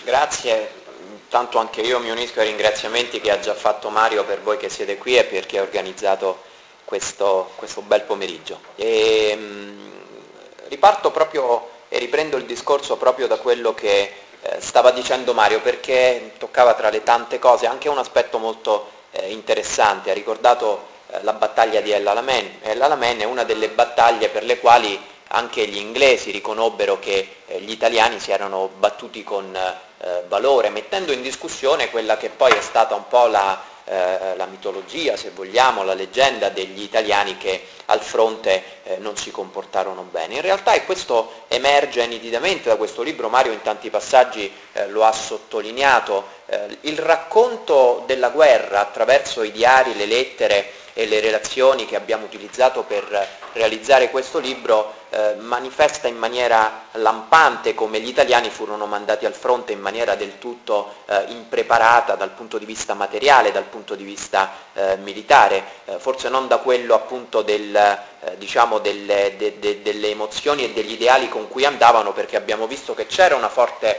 Grazie. Intanto anche io mi unisco ai ringraziamenti che ha già fatto Mario per voi che siete qui e per chi ha organizzato questo bel pomeriggio. Riparto proprio e riprendo il discorso proprio da quello che stava dicendo Mario, perché toccava tra le tante cose anche un aspetto molto interessante. Ha ricordato la battaglia di El Alamein. El Alamein è una delle battaglie per le quali anche gli inglesi riconobbero che gli italiani si erano battuti con valore, mettendo in discussione quella che poi è stata un po' la mitologia, se vogliamo, la leggenda degli italiani che al fronte non si comportarono bene. In realtà, e questo emerge nitidamente da questo libro, Mario in tanti passaggi lo ha sottolineato, il racconto della guerra attraverso i diari, le lettere e le relazioni che abbiamo utilizzato per realizzare questo libro manifesta in maniera lampante come gli italiani furono mandati al fronte in maniera del tutto impreparata dal punto di vista materiale, dal punto di vista militare, forse non da quello appunto diciamo delle emozioni e degli ideali con cui andavano, perché abbiamo visto che c'era un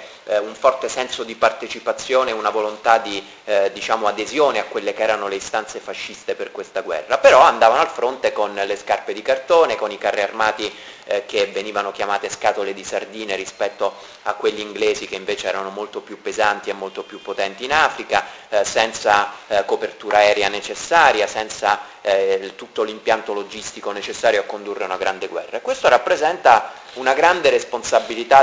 forte senso di partecipazione, una volontà di diciamo adesione a quelle che erano le istanze fasciste per questa guerra, però andavano al fronte con le scarpe di cartone, con i carri armati che venivano chiamate scatole di sardine rispetto a quelli inglesi che invece erano molto più pesanti e molto più potenti in Africa, senza copertura aerea necessaria, senza tutto l'impianto logistico necessario a condurre una grande guerra. E questo rappresenta una grande responsabilità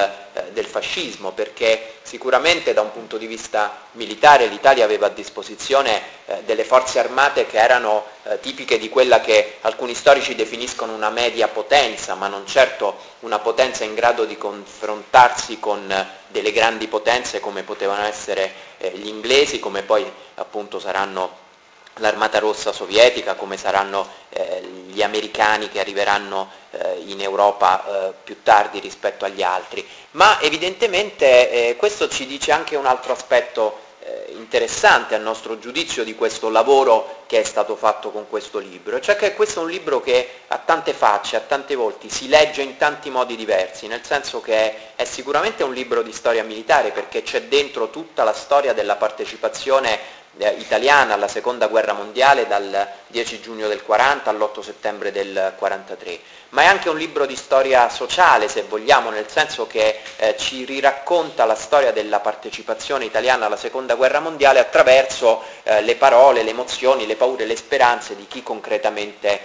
del fascismo, perché sicuramente da un punto di vista militare l'Italia aveva a disposizione delle forze armate che erano tipiche di quella che alcuni storici definiscono una media potenza, ma non certo una potenza in grado di confrontarsi con delle grandi potenze come potevano essere gli inglesi, come poi appunto saranno l'Armata Rossa sovietica, come saranno gli americani che arriveranno in Europa più tardi rispetto agli altri. Ma evidentemente questo ci dice anche un altro aspetto interessante a nostro giudizio di questo lavoro che è stato fatto con questo libro, cioè che questo è un libro che ha tante facce, ha tanti volti, si legge in tanti modi diversi, nel senso che è sicuramente un libro di storia militare, perché c'è dentro tutta la storia della partecipazione italiana alla seconda guerra mondiale dal 10 giugno del 40 all'8 settembre del 43, ma è anche un libro di storia sociale, se vogliamo, nel senso che ci riracconta la storia della partecipazione italiana alla seconda guerra mondiale attraverso le parole, le emozioni, le paure, le speranze di chi concretamente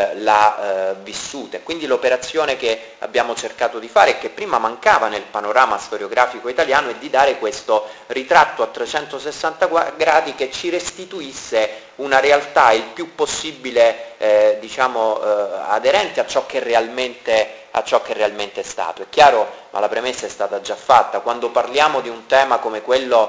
l'ha vissuta. Quindi l'operazione che abbiamo cercato di fare e che prima mancava nel panorama storiografico italiano è di dare questo ritratto a 360 gradi che ci restituisse una realtà il più possibile diciamo aderente a ciò che realmente è stato. È chiaro, ma la premessa è stata già fatta, quando parliamo di un tema come quello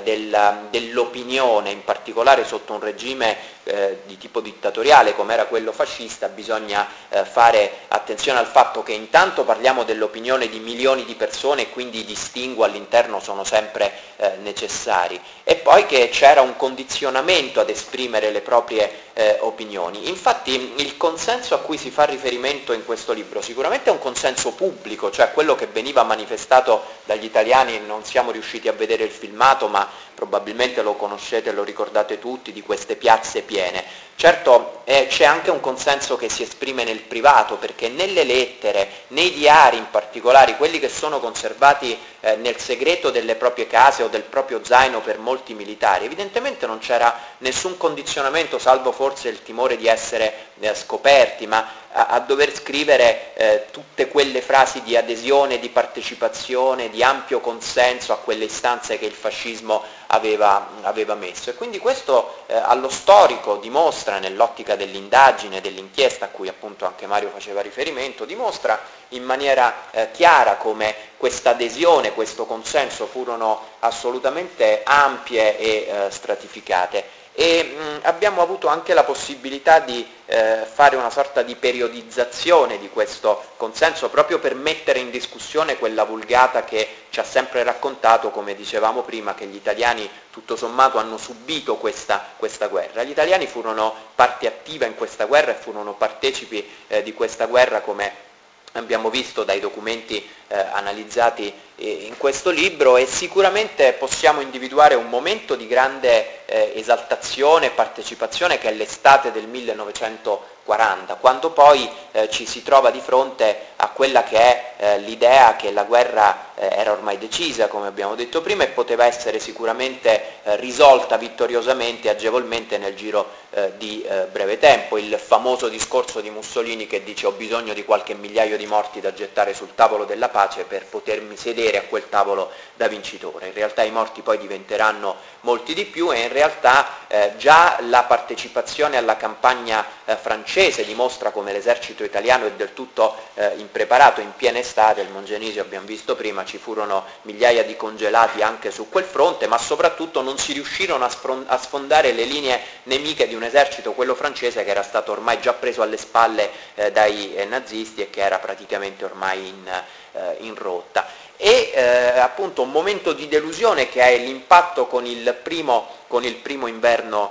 dell'opinione, in particolare sotto un regime di tipo dittatoriale come era quello fascista, bisogna fare attenzione al fatto che intanto parliamo dell'opinione di milioni di persone e quindi i distinguo all'interno sono sempre necessari, e poi che c'era un condizionamento ad esprimere le proprie opinioni. Infatti il consenso a cui si fa riferimento in questo libro sicuramente è un consenso pubblico, cioè quello che veniva manifestato dagli italiani. Non siamo riusciti a vedere il filmato, ma probabilmente lo conoscete, lo ricordate tutti, di queste piazze piene. Certo c'è anche un consenso che si esprime nel privato, perché nelle lettere, nei diari in particolare, quelli che sono conservati nel segreto delle proprie case o del proprio zaino per molti militari, evidentemente non c'era nessun condizionamento, salvo forse il timore di essere scoperti, ma a dover scrivere tutte quelle frasi di adesione, di partecipazione, di ampio consenso a quelle istanze che il fascismo aveva messo. E quindi questo allo storico dimostra, nell'ottica dell'indagine, dell'inchiesta a cui appunto anche Mario faceva riferimento, dimostra in maniera chiara come questa adesione, questo consenso furono assolutamente ampie e stratificate. E abbiamo avuto anche la possibilità di fare una sorta di periodizzazione di questo consenso, proprio per mettere in discussione quella vulgata che ci ha sempre raccontato, come dicevamo prima, che gli italiani tutto sommato hanno subito questa guerra. Gli italiani furono parte attiva in questa guerra e furono partecipi di questa guerra come abbiamo visto dai documenti analizzati in questo libro, e sicuramente possiamo individuare un momento di grande esaltazione e partecipazione che è l'estate del 1940, quando poi ci si trova di fronte a quella che è l'idea che la guerra era ormai decisa, come abbiamo detto prima, e poteva essere sicuramente risolta vittoriosamente e agevolmente nel giro di breve tempo. Il famoso discorso di Mussolini che dice: ho bisogno di qualche migliaio di morti da gettare sul tavolo della pace per potermi sedere a quel tavolo da vincitore. In realtà i morti poi diventeranno molti di più, e in realtà già la partecipazione alla campagna francese dimostra come l'esercito italiano è del tutto impreparato. In piena estate, il Mongenisio abbiamo visto prima, ci furono migliaia di congelati anche su quel fronte, ma soprattutto non si riuscirono a sfondare le linee nemiche di un esercito, quello francese, che era stato ormai già preso alle spalle dai nazisti e che era praticamente ormai in rotta. E appunto un momento di delusione che è l'impatto con il primo inverno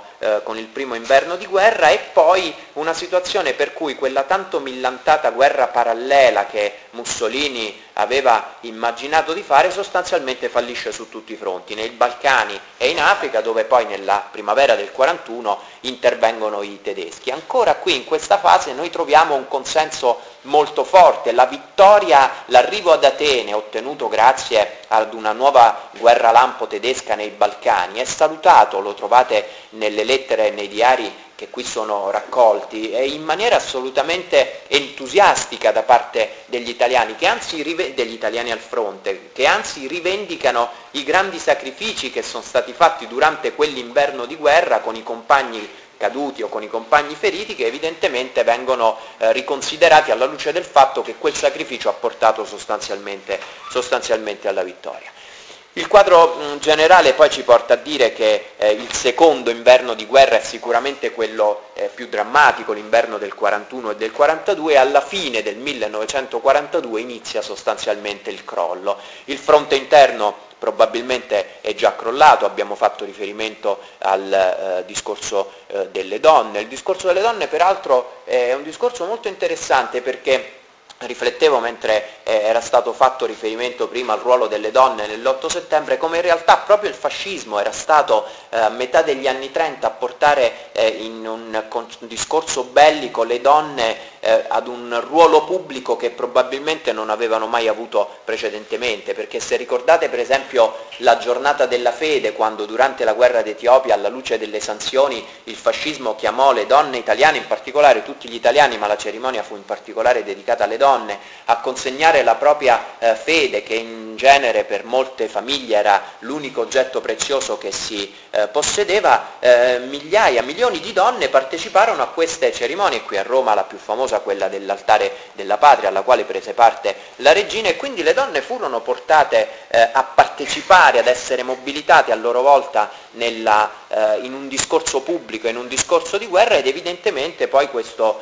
di guerra, e poi una situazione per cui quella tanto millantata guerra parallela che Mussolini aveva immaginato di fare sostanzialmente fallisce su tutti i fronti, nei Balcani e in Africa, dove poi nella primavera del 41 intervengono i tedeschi. Ancora qui in questa fase noi troviamo un consenso molto forte. La vittoria, l'arrivo ad Atene, ottenuto grazie ad una nuova guerra lampo tedesca nei Balcani, è salutato, lo trovate nelle lettere e nei diari che qui sono raccolti, e in maniera assolutamente entusiastica da parte degli italiani, degli italiani al fronte, che anzi rivendicano i grandi sacrifici che sono stati fatti durante quell'inverno di guerra con i compagni caduti o con i compagni feriti, che evidentemente vengono riconsiderati alla luce del fatto che quel sacrificio ha portato sostanzialmente alla vittoria. Il quadro generale poi ci porta a dire che il secondo inverno di guerra è sicuramente quello più drammatico, l'inverno del 41 e del 42, e alla fine del 1942 inizia sostanzialmente il crollo. Il fronte interno probabilmente è già crollato, abbiamo fatto riferimento al discorso delle donne. Il discorso delle donne peraltro è un discorso molto interessante, perché riflettevo mentre era stato fatto riferimento prima al ruolo delle donne nell'8 settembre, come in realtà proprio il fascismo era stato a metà degli anni 30 a portare in un discorso bellico le donne ad un ruolo pubblico che probabilmente non avevano mai avuto precedentemente, perché se ricordate per esempio la giornata della fede, quando durante la guerra d'Etiopia, alla luce delle sanzioni, il fascismo chiamò le donne italiane, in particolare tutti gli italiani, ma la cerimonia fu in particolare dedicata alle donne, a consegnare la propria fede, che in genere per molte famiglie era l'unico oggetto prezioso che si possedeva, milioni di donne parteciparono a queste cerimonie. Qui a Roma la più famosa, quella dell'altare della patria, alla quale prese parte la regina, e quindi le donne furono portate a partecipare, ad essere mobilitate a loro volta in un discorso pubblico, in un discorso di guerra, ed evidentemente poi questo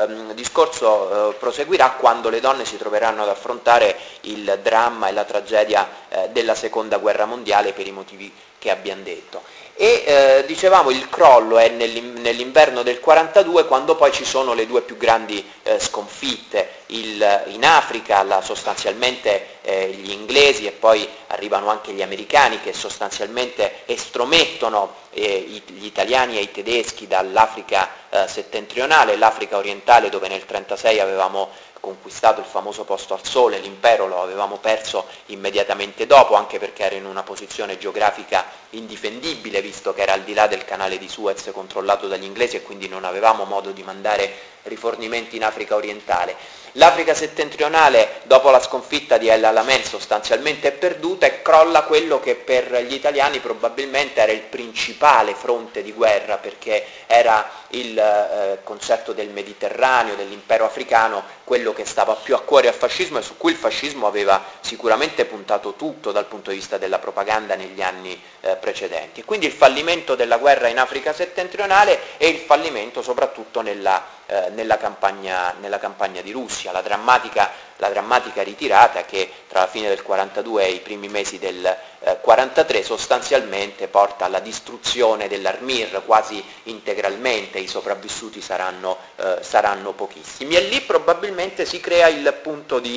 discorso proseguirà quando le donne si troveranno ad affrontare il dramma e la tragedia della seconda guerra mondiale, per i motivi che abbiamo detto. E dicevamo, il crollo è nell'inverno del 42, quando poi ci sono le due più grandi sconfitte. In Africa sostanzialmente gli inglesi, e poi arrivano anche gli americani, che sostanzialmente estromettono gli italiani e i tedeschi dall'Africa settentrionale, l'Africa orientale, dove nel 1936 avevamo conquistato il famoso posto al sole. L'impero lo avevamo perso immediatamente dopo, anche perché era in una posizione geografica indifendibile, visto che era al di là del canale di Suez controllato dagli inglesi, e quindi non avevamo modo di mandare rifornimenti in Africa orientale. L'Africa settentrionale, dopo la sconfitta di El Alamein, sostanzialmente è perduta, e crolla quello che per gli italiani probabilmente era il principale fronte di guerra, perché era il concetto del Mediterraneo, dell'impero africano, quello che stava più a cuore al fascismo e su cui il fascismo aveva sicuramente puntato tutto dal punto di vista della propaganda negli anni precedenti. E quindi il fallimento della guerra in Africa settentrionale, e il fallimento soprattutto nella campagna di Russia, la drammatica la drammatica ritirata che tra la fine del 42 e i primi mesi del 43 sostanzialmente porta alla distruzione dell'Armir quasi integralmente, i sopravvissuti saranno pochissimi, e lì probabilmente si crea il punto di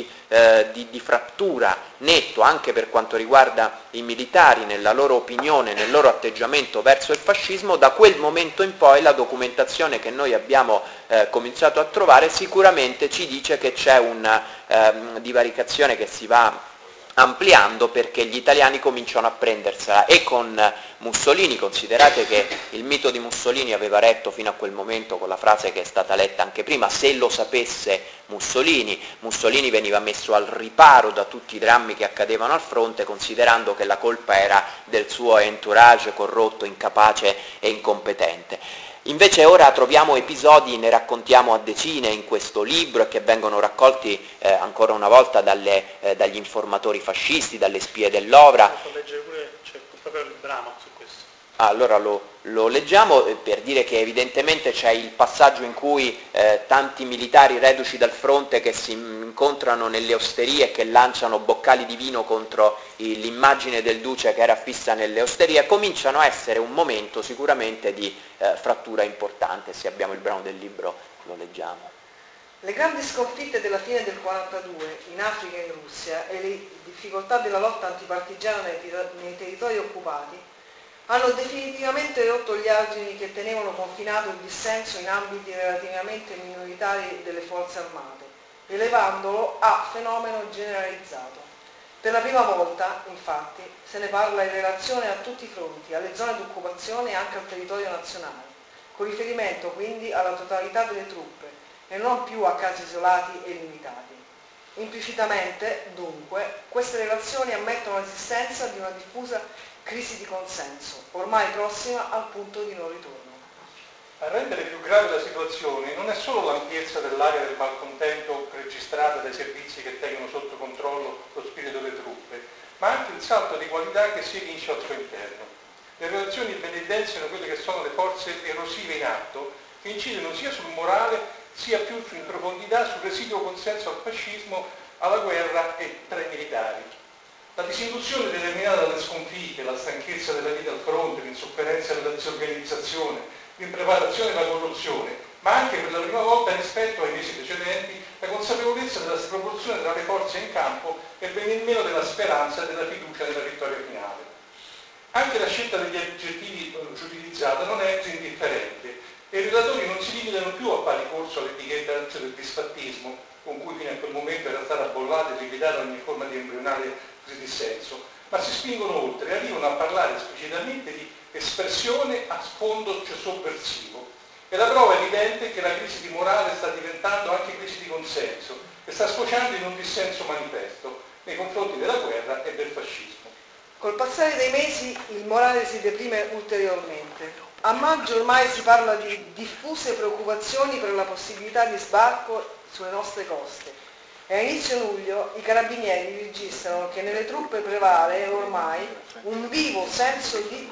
frattura netto anche per quanto riguarda i militari nella loro opinione, nel loro atteggiamento verso il fascismo. Da quel momento in poi la documentazione che noi abbiamo cominciato a trovare sicuramente ci dice che c'è una divaricazione che si va ampliando, perché gli italiani cominciano a prendersela, e con Mussolini, considerate che il mito di Mussolini aveva retto fino a quel momento con la frase che è stata letta anche prima: se lo sapesse Mussolini veniva messo al riparo da tutti i drammi che accadevano al fronte, considerando che la colpa era del suo entourage corrotto, incapace e incompetente. Invece ora troviamo episodi, ne raccontiamo a decine in questo libro, e che vengono raccolti ancora una volta dagli informatori fascisti, dalle spie dell'Ovra. Posso leggere pure, c'è proprio il brano su questo. Allora lo leggiamo per dire che evidentemente c'è il passaggio in cui tanti militari reduci dal fronte che si incontrano nelle osterie e che lanciano boccali di vino contro l'immagine del duce che era fissa nelle osterie, cominciano a essere un momento sicuramente di frattura importante. Se abbiamo il brano del libro lo leggiamo. Le grandi sconfitte della fine del 42 in Africa e in Russia e le difficoltà della lotta antipartigiana nei territori occupati hanno definitivamente rotto gli argini che tenevano confinato il dissenso in ambiti relativamente minoritari delle forze armate, elevandolo a fenomeno generalizzato. Per la prima volta, infatti, se ne parla in relazione a tutti i fronti, alle zone d'occupazione e anche al territorio nazionale, con riferimento quindi alla totalità delle truppe e non più a casi isolati e limitati. Implicitamente, dunque, queste relazioni ammettono l'esistenza di una diffusa crisi di consenso, ormai prossima al punto di non ritorno. A rendere più grave la situazione non è solo l'ampiezza dell'area del malcontento registrata dai servizi che tengono sotto controllo lo spirito delle truppe, ma anche il salto di qualità che si evince al suo interno. Le relazioni ben evidenziano quelle che sono le forze erosive in atto, che incidono sia sul morale sia più in profondità sul residuo consenso al fascismo, alla guerra e tra i militari. La disillusione determinata dalle sconfitte, la stanchezza della vita al fronte, l'insofferenza della disorganizzazione, l'impreparazione e la corruzione, ma anche per la prima volta rispetto ai mesi precedenti la consapevolezza della sproporzione tra le forze in campo e il venir meno della speranza e della fiducia nella vittoria finale. Anche la scelta degli aggettivi utilizzata non è indifferente, e i relatori non si limitano più a fare ricorso all'etichetta del disfattismo, con cui fino a quel momento era stata bollata e liquidata ogni forma di embrionale dissenso, ma si spingono oltre e arrivano a parlare esplicitamente di espressione a sfondo sovversivo. E la prova evidente è che la crisi di morale sta diventando anche crisi di consenso e sta sfociando in un dissenso manifesto nei confronti della guerra e del fascismo. Col passare dei mesi il morale si deprime ulteriormente. A maggio ormai si parla di diffuse preoccupazioni per la possibilità di sbarco sulle nostre coste, e a inizio luglio i carabinieri registrano che nelle truppe prevale ormai un vivo senso di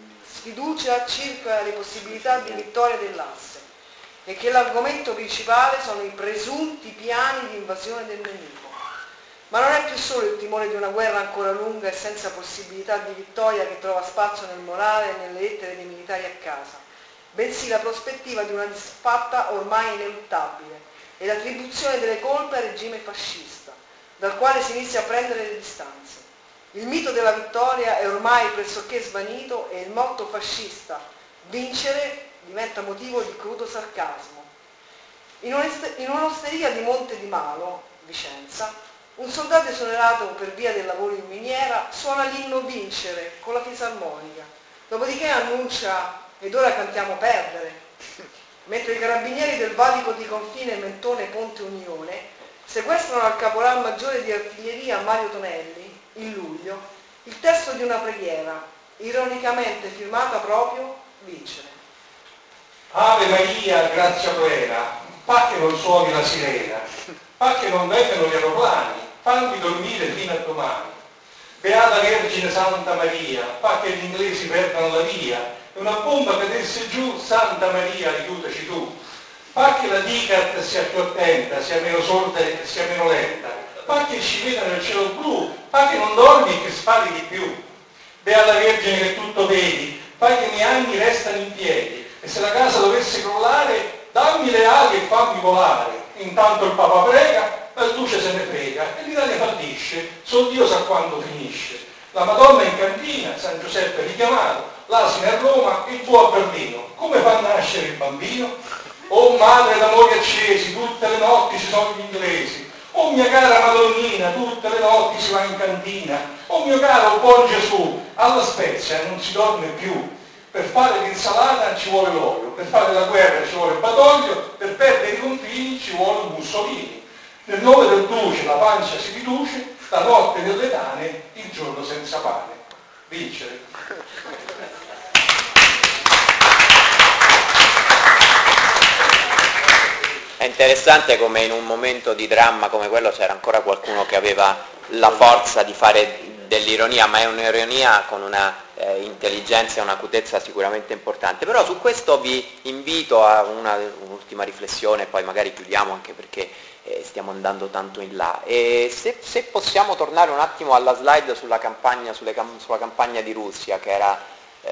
sfiducia circa le possibilità di vittoria dell'asse, e che l'argomento principale sono i presunti piani di invasione del nemico. Ma non è più solo il timore di una guerra ancora lunga e senza possibilità di vittoria che trova spazio nel morale e nelle lettere dei militari a casa, bensì la prospettiva di una disfatta ormai ineluttabile e l'attribuzione delle colpe al regime fascista, dal quale si inizia a prendere le distanze. Il mito della vittoria è ormai pressoché svanito e il motto fascista "vincere" diventa motivo di crudo sarcasmo. In un'osteria di Monte di Malo, Vicenza, un soldato esonerato per via del lavoro in miniera suona l'inno "Vincere" con la fisarmonica, dopodiché annuncia "ed ora cantiamo perdere", mentre i carabinieri del valico di confine Mentone Ponte Unione sequestrano al caporal maggiore di artiglieria Mario Tonelli, in luglio, il testo di una preghiera, ironicamente firmata proprio "Vincere". Ave Maria, grazia plena, fa che non suoni la sirena, fa che non vengano gli aeroplani, fammi dormire fino a domani. Beata Vergine Santa Maria, fa che gli inglesi perdano la via, e una bomba cadesse giù, Santa Maria, aiutaci tu. fa che la DICAT sia più attenta, sia meno sorda e sia meno lenta, fa che ci veda nel cielo blu, fa che non dormi e che spari di più. Beata Vergine che tutto vedi, fai che i miei anni restano in piedi, e se la casa dovesse crollare, dammi le ali e fammi volare. Intanto il Papa prega, la luce se ne frega, e l'Italia fallisce, sol Dio sa quando finisce. La Madonna in cantina, San Giuseppe richiamato, l'asino a Roma, il buo a Berlino. Come fa a nascere il bambino? Oh madre d'amori accesi, tutte le notti ci sono gli inglesi. Oh mia cara Madonnina, tutte le notti si va in cantina. Oh mio caro buon Gesù, alla Spezia non si dorme più. Per fare l'insalata ci vuole l'olio, per fare la guerra ci vuole il Badoglio, per perdere i confini ci vuole Mussolini. Nel nome del duce la pancia si riduce, la notte nelle tane, il giorno senza pane. Vincere. È interessante come in un momento di dramma come quello c'era ancora qualcuno che aveva la forza di fare dell'ironia, ma è un'ironia con una intelligenza e un'acutezza sicuramente importante. Però su questo vi invito a un'ultima riflessione, poi magari chiudiamo anche perché stiamo andando tanto in là. E se possiamo tornare un attimo alla slide sulla campagna di Russia, che era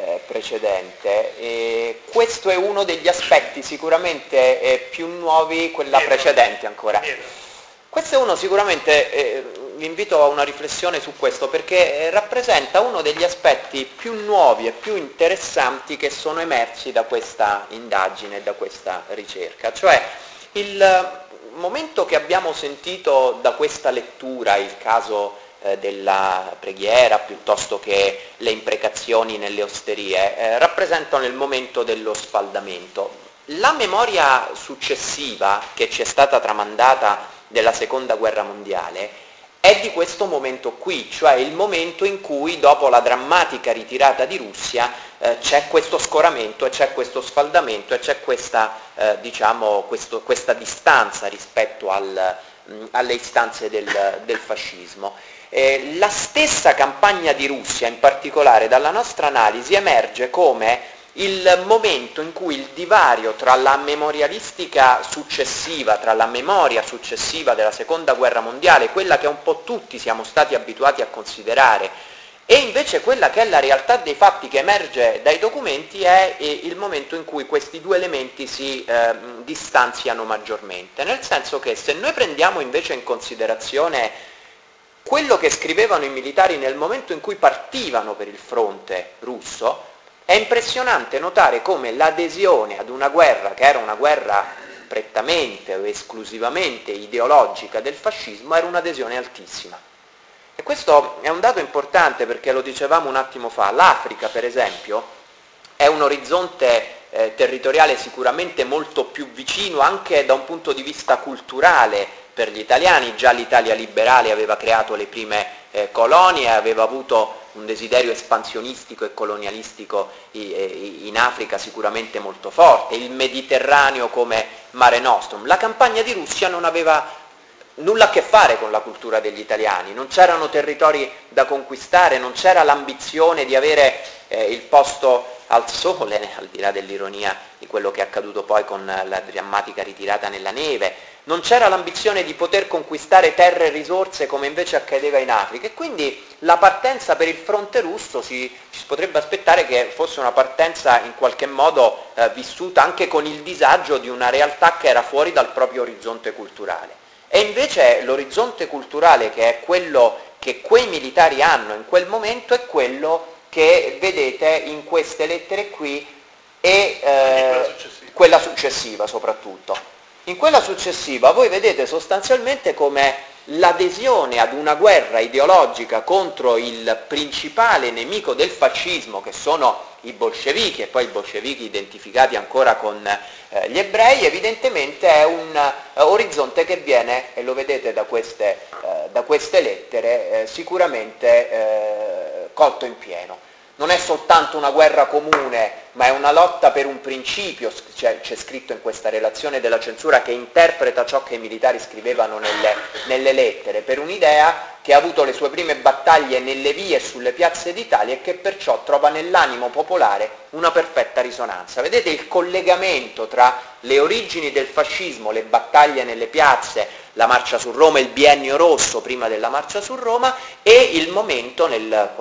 precedente, questo è uno degli aspetti sicuramente più nuovi, quella precedente ancora. Questo è uno sicuramente, vi invito a una riflessione su questo, perché rappresenta uno degli aspetti più nuovi e più interessanti che sono emersi da questa indagine, da questa ricerca. Cioè il momento che abbiamo sentito da questa lettura, il caso della preghiera piuttosto che le imprecazioni nelle osterie, rappresentano il momento dello sfaldamento. La memoria successiva che ci è stata tramandata della seconda guerra mondiale è di questo momento qui, cioè il momento in cui dopo la drammatica ritirata di Russia c'è questo scoramento e c'è questo sfaldamento e c'è questa, questa distanza rispetto alle istanze del fascismo. La stessa campagna di Russia, in particolare dalla nostra analisi, emerge come il momento in cui il divario tra la memorialistica successiva, tra la memoria successiva della seconda guerra mondiale, quella che un po' tutti siamo stati abituati a considerare, e invece quella che è la realtà dei fatti che emerge dai documenti, è il momento in cui questi due elementi si distanziano maggiormente. Nel senso che se noi prendiamo invece in considerazione quello che scrivevano i militari nel momento in cui partivano per il fronte russo, è impressionante notare come l'adesione ad una guerra che era una guerra prettamente o esclusivamente ideologica del fascismo era un'adesione altissima. E questo è un dato importante perché lo dicevamo un attimo fa, l'Africa per esempio è un orizzonte territoriale sicuramente molto più vicino anche da un punto di vista culturale per gli italiani. Già l'Italia liberale aveva creato le prime colonie, aveva avuto un desiderio espansionistico e colonialistico in Africa sicuramente molto forte, il Mediterraneo come Mare Nostrum. La campagna di Russia non aveva nulla a che fare con la cultura degli italiani, non c'erano territori da conquistare, non c'era l'ambizione di avere il posto al sole, al di là dell'ironia di quello che è accaduto poi con la drammatica ritirata nella neve, non c'era l'ambizione di poter conquistare terre e risorse come invece accadeva in Africa, e quindi la partenza per il fronte russo ci si potrebbe aspettare che fosse una partenza in qualche modo vissuta anche con il disagio di una realtà che era fuori dal proprio orizzonte culturale. E invece l'orizzonte culturale, che è quello che quei militari hanno in quel momento, è quello che vedete in queste lettere qui e quella successiva soprattutto. In quella successiva voi vedete sostanzialmente come l'adesione ad una guerra ideologica contro il principale nemico del fascismo, che sono i bolscevichi, e poi i bolscevichi identificati ancora con gli ebrei, evidentemente è un orizzonte che viene, e lo vedete da queste lettere, sicuramente colto in pieno. non è soltanto una guerra comune, ma è una lotta per un principio, c'è scritto in questa relazione della censura che interpreta ciò che i militari scrivevano nelle lettere, per un'idea che ha avuto le sue prime battaglie nelle vie e sulle piazze d'Italia e che perciò trova nell'animo popolare una perfetta risonanza. Vedete il collegamento tra le origini del fascismo, le battaglie nelle piazze, la marcia su Roma, il biennio rosso prima della marcia su Roma e il momento nel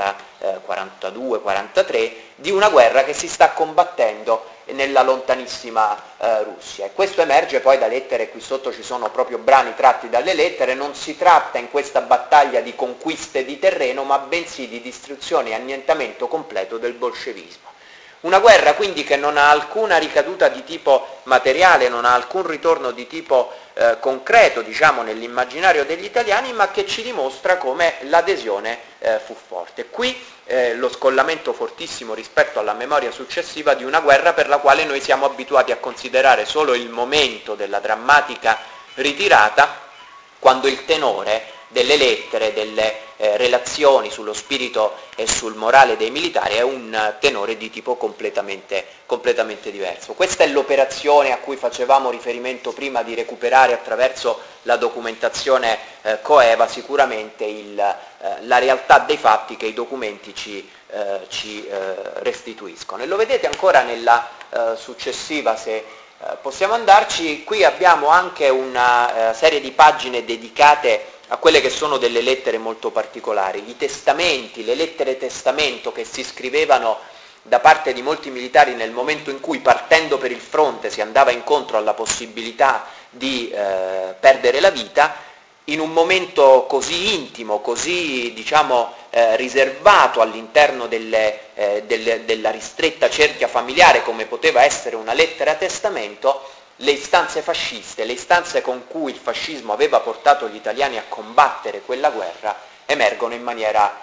42-43 di una guerra che si sta combattendo nella lontanissima Russia. E questo emerge poi da lettere, qui sotto ci sono proprio brani tratti dalle lettere. Non si tratta in questa battaglia di conquiste di terreno, ma bensì di distruzione e annientamento completo del bolscevismo. Una guerra quindi che non ha alcuna ricaduta di tipo materiale, non ha alcun ritorno di tipo concreto, diciamo, nell'immaginario degli italiani, ma che ci dimostra come l'adesione fu forte. Qui lo scollamento fortissimo rispetto alla memoria successiva di una guerra per la quale noi siamo abituati a considerare solo il momento della drammatica ritirata, quando il tenore delle lettere, delle relazioni sullo spirito e sul morale dei militari è un tenore di tipo completamente diverso. Questa è l'operazione a cui facevamo riferimento prima, di recuperare attraverso la documentazione coeva sicuramente la realtà dei fatti che i documenti ci restituiscono. E lo vedete ancora nella successiva, se possiamo andarci. Qui abbiamo anche una serie di pagine dedicate a quelle che sono delle lettere molto particolari, i testamenti, le lettere testamento che si scrivevano da parte di molti militari nel momento in cui, partendo per il fronte, si andava incontro alla possibilità di perdere la vita, in un momento così intimo, così diciamo riservato all'interno della ristretta cerchia familiare come poteva essere una lettera testamento. Le istanze fasciste, le istanze con cui il fascismo aveva portato gli italiani a combattere quella guerra emergono in maniera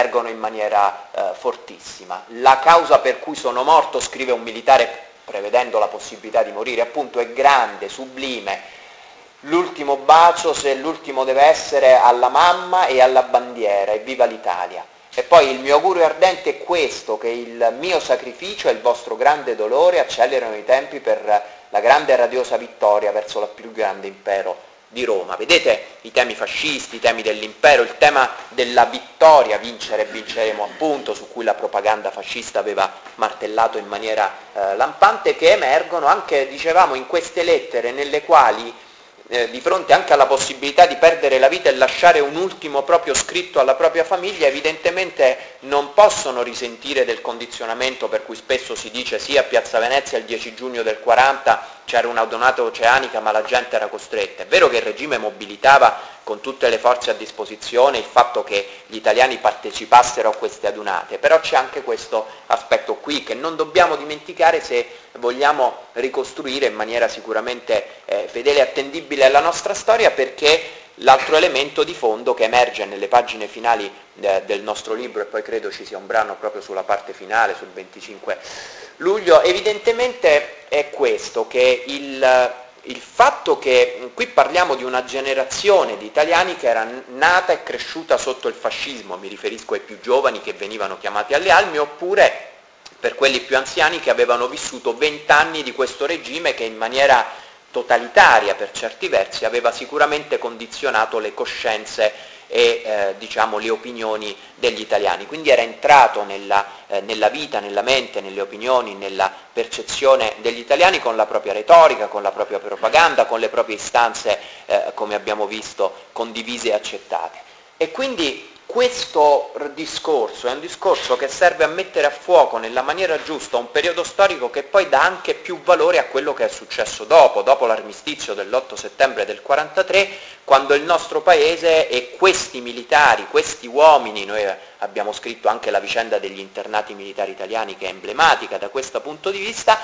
fortissima. La causa per cui sono morto, scrive un militare prevedendo la possibilità di morire, appunto, è grande, sublime. L'ultimo bacio, se l'ultimo deve essere, alla mamma e alla bandiera, e viva l'Italia. E poi il mio augurio ardente è questo, che il mio sacrificio e il vostro grande dolore accelerino i tempi per la grande e radiosa vittoria verso il più grande impero di Roma. Vedete i temi fascisti, i temi dell'impero, il tema della vittoria, vincere e vinceremo appunto, su cui la propaganda fascista aveva martellato in maniera lampante, che emergono anche, dicevamo, in queste lettere nelle quali di fronte anche alla possibilità di perdere la vita e lasciare un ultimo proprio scritto alla propria famiglia, evidentemente non possono risentire del condizionamento per cui spesso si dice sì, a Piazza Venezia il 10 giugno del 40 c'era un'aeronave oceanica ma la gente era costretta. È vero che il regime mobilitava con tutte le forze a disposizione il fatto che gli italiani partecipassero a queste adunate, però c'è anche questo aspetto qui che non dobbiamo dimenticare se vogliamo ricostruire in maniera sicuramente fedele e attendibile alla nostra storia, perché l'altro elemento di fondo che emerge nelle pagine finali del nostro libro, e poi credo ci sia un brano proprio sulla parte finale, sul 25 luglio, evidentemente è questo, che il fatto che qui parliamo di una generazione di italiani che era nata e cresciuta sotto il fascismo, mi riferisco ai più giovani che venivano chiamati alle armi, oppure per quelli più anziani che avevano vissuto 20 anni di questo regime che in maniera totalitaria per certi versi aveva sicuramente condizionato le coscienze e diciamo le opinioni degli italiani. Quindi era entrato nella vita, nella mente, nelle opinioni, nella percezione degli italiani con la propria retorica, con la propria propaganda, con le proprie istanze, come abbiamo visto, condivise e accettate. E quindi questo discorso è un discorso che serve a mettere a fuoco nella maniera giusta un periodo storico che poi dà anche più valore a quello che è successo dopo l'armistizio dell'8 settembre del 43, quando il nostro paese e questi militari, questi uomini, noi abbiamo scritto anche la vicenda degli internati militari italiani che è emblematica da questo punto di vista,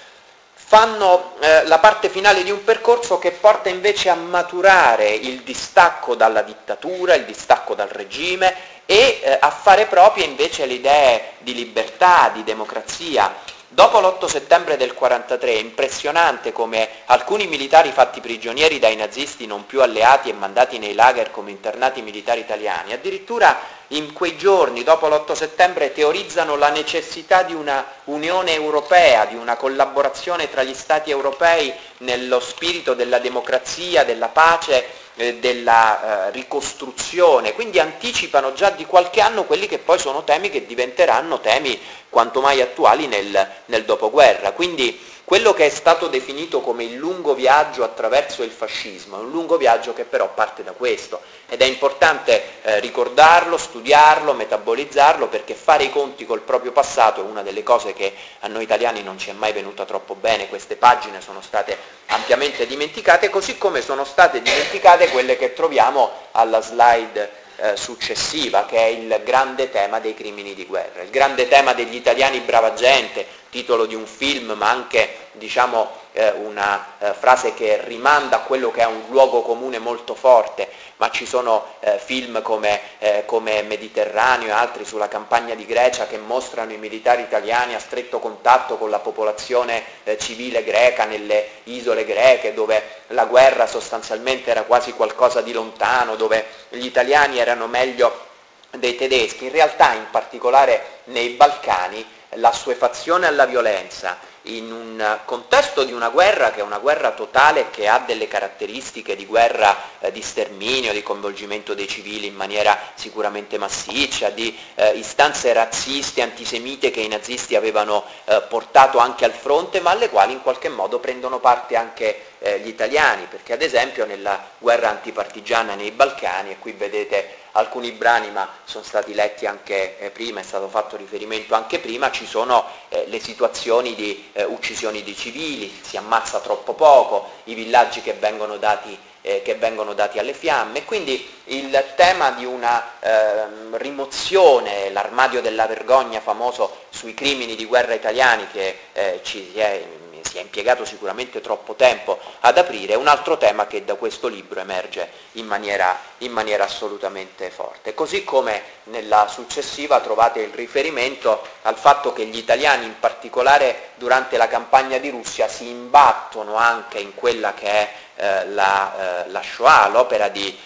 fanno la parte finale di un percorso che porta invece a maturare il distacco dalla dittatura, il distacco dal regime e a fare proprie invece le idee di libertà, di democrazia, Dopo l'8 settembre del 43 è impressionante come alcuni militari fatti prigionieri dai nazisti non più alleati e mandati nei lager come internati militari italiani, addirittura in quei giorni dopo l'8 settembre teorizzano la necessità di una Unione Europea, di una collaborazione tra gli Stati europei nello spirito della democrazia, della pace, della ricostruzione, quindi anticipano già di qualche anno quelli che poi sono temi che diventeranno temi quanto mai attuali nel dopoguerra. Quindi quello che è stato definito come il lungo viaggio attraverso il fascismo è un lungo viaggio che però parte da questo, ed è importante ricordarlo, studiarlo, metabolizzarlo, perché fare i conti col proprio passato è una delle cose che a noi italiani non ci è mai venuta troppo bene. Queste pagine sono state ampiamente dimenticate, così come sono state dimenticate quelle che troviamo alla slide successiva, che è il grande tema dei crimini di guerra, il grande tema degli italiani brava gente, titolo di un film, ma anche una frase che rimanda a quello che è un luogo comune molto forte, ma ci sono film come Mediterraneo e altri sulla campagna di Grecia che mostrano i militari italiani a stretto contatto con la popolazione civile greca nelle isole greche, dove la guerra sostanzialmente era quasi qualcosa di lontano, dove gli italiani erano meglio dei tedeschi. In realtà, in particolare nei Balcani, l'assuefazione alla violenza in un contesto di una guerra che è una guerra totale, che ha delle caratteristiche di guerra di sterminio, di coinvolgimento dei civili in maniera sicuramente massiccia, di istanze razziste, antisemite che i nazisti avevano portato anche al fronte, ma alle quali in qualche modo prendono parte anche gli italiani, perché ad esempio nella guerra antipartigiana nei Balcani, e qui vedete alcuni brani ma sono stati letti anche prima, è stato fatto riferimento anche prima, ci sono le situazioni di uccisioni di civili, si ammazza troppo poco, i villaggi che vengono dati alle fiamme, quindi il tema di una rimozione, l'armadio della vergogna famoso sui crimini di guerra italiani che si è impiegato sicuramente troppo tempo ad aprire, è un altro tema che da questo libro emerge in maniera assolutamente forte. Così come nella successiva trovate il riferimento al fatto che gli italiani, in particolare durante la campagna di Russia, si imbattono anche in quella che è la Shoah, l'opera di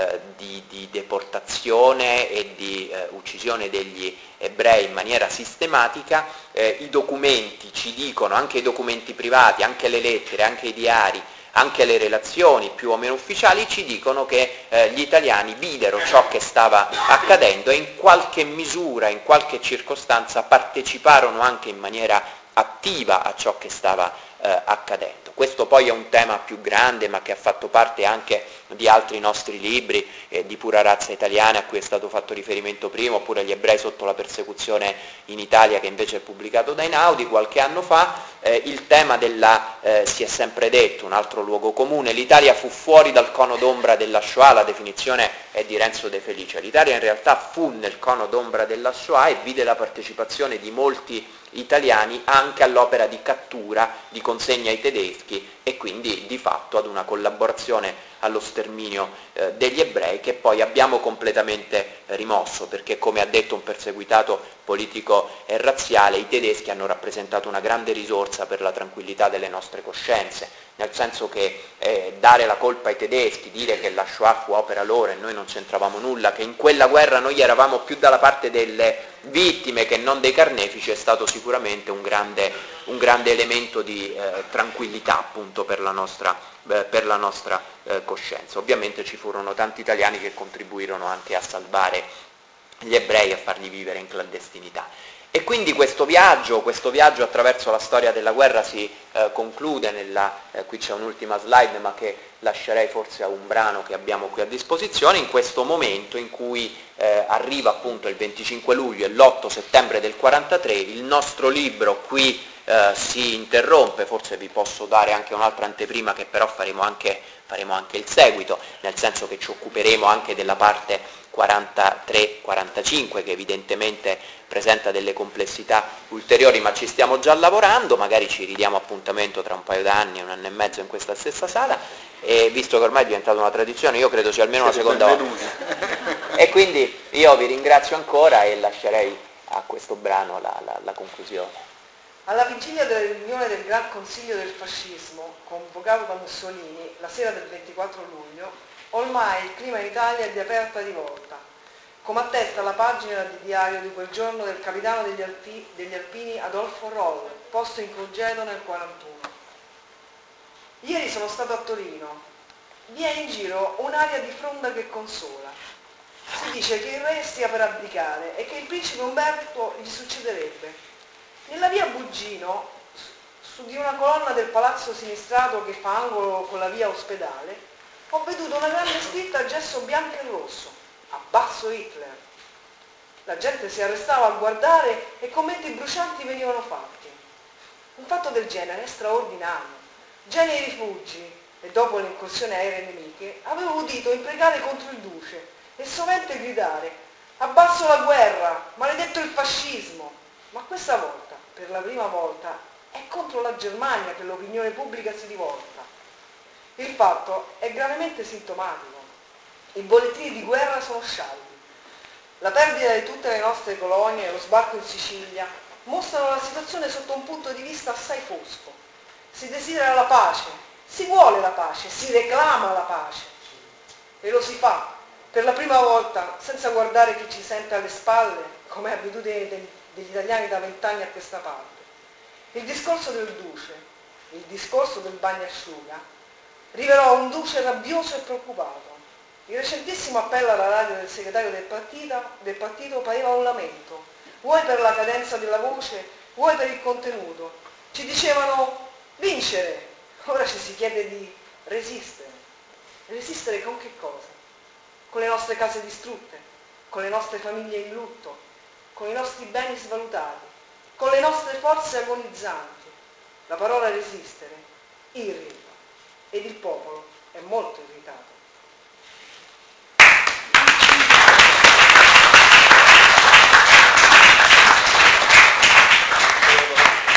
deportazione e di uccisione degli ebrei in maniera sistematica. I documenti ci dicono, anche i documenti privati, anche le lettere, anche i diari, anche le relazioni più o meno ufficiali ci dicono che gli italiani videro ciò che stava accadendo e in qualche misura, in qualche circostanza parteciparono anche in maniera attiva a ciò che stava accadendo. Questo poi è un tema più grande, ma che ha fatto parte anche di altri nostri libri, di Pura razza italiana, a cui è stato fatto riferimento prima, oppure Gli ebrei sotto la persecuzione in Italia, che invece è pubblicato da Einaudi qualche anno fa. Il tema si è sempre detto, un altro luogo comune, l'Italia fu fuori dal cono d'ombra della Shoah, la definizione è di Renzo De Felice. L'Italia in realtà fu nel cono d'ombra della Shoah e vide la partecipazione di molti italiani anche all'opera di cattura, di consegna ai tedeschi e quindi di fatto ad una collaborazione allo sterminio degli ebrei, che poi abbiamo completamente rimosso, perché, come ha detto un perseguitato politico e razziale, i tedeschi hanno rappresentato una grande risorsa per la tranquillità delle nostre coscienze, nel senso che dare la colpa ai tedeschi, dire che la Shoah fu opera loro e noi non c'entravamo nulla, che in quella guerra noi eravamo più dalla parte delle vittime che non dei carnefici, è stato sicuramente un grande elemento di tranquillità appunto per la nostra coscienza. Ovviamente ci furono tanti italiani che contribuirono anche a salvare gli ebrei e a farli vivere in clandestinità. E quindi questo viaggio attraverso la storia della guerra si conclude qui c'è un'ultima slide, ma che lascerei forse a un brano che abbiamo qui a disposizione, in questo momento in cui arriva appunto il 25 luglio e l'8 settembre del 43, il nostro libro qui si interrompe. Forse vi posso dare anche un'altra anteprima, che però faremo anche il seguito, nel senso che ci occuperemo anche della parte 43-45, che evidentemente presenta delle complessità ulteriori, ma ci stiamo già lavorando, magari ci ridiamo appuntamento tra un paio d'anni, un anno e mezzo in questa stessa sala, e visto che ormai è diventata una tradizione, io credo sia almeno una seconda volta. E quindi io vi ringrazio ancora e lascerei a questo brano la conclusione. Alla vigilia della riunione del Gran Consiglio del Fascismo, convocato da Mussolini la sera del 24 luglio, ormai il clima in Italia è di aperta rivolta, come attesta la pagina di diario di quel giorno del capitano degli Alpini Adolfo Roll, posto in congedo nel 41. Ieri sono stato a Torino. Vi è in giro un'aria di fronda che consola. Si dice che il re stia per abdicare e che il principe Umberto gli succederebbe. Nella via Bugino, su di una colonna del palazzo sinistrato che fa angolo con la via Ospedale, ho veduto una grande scritta a gesso bianco e rosso: abbasso Hitler. La gente si arrestava a guardare e commenti brucianti venivano fatti. Un fatto del genere è straordinario. Già nei rifugi, e dopo le incursioni aeree nemiche, avevo udito imprecare contro il duce e sovente gridare: abbasso la guerra, maledetto il fascismo. Ma questa volta, per la prima volta, è contro la Germania che l'opinione pubblica si rivolta. Il fatto è gravemente sintomatico. I bollettini di guerra sono scialbi. La perdita di tutte le nostre colonie e lo sbarco in Sicilia mostrano la situazione sotto un punto di vista assai fosco. Si desidera la pace, si vuole la pace, si reclama la pace. E lo si fa, per la prima volta, senza guardare chi ci sente alle spalle, come è abitudine degli italiani da 20 anni a questa parte. Il discorso del duce, il discorso del bagnasciuga, rivelò un duce rabbioso e preoccupato. Il recentissimo appello alla radio del segretario del partito pareva un lamento, vuoi per la cadenza della voce, vuoi per il contenuto. Ci dicevano vincere, ora ci si chiede di resistere. Resistere con che cosa? Con le nostre case distrutte, con le nostre famiglie in lutto, con i nostri beni svalutati, con le nostre forze agonizzanti. La parola resistere irrita ed il popolo è molto irritato.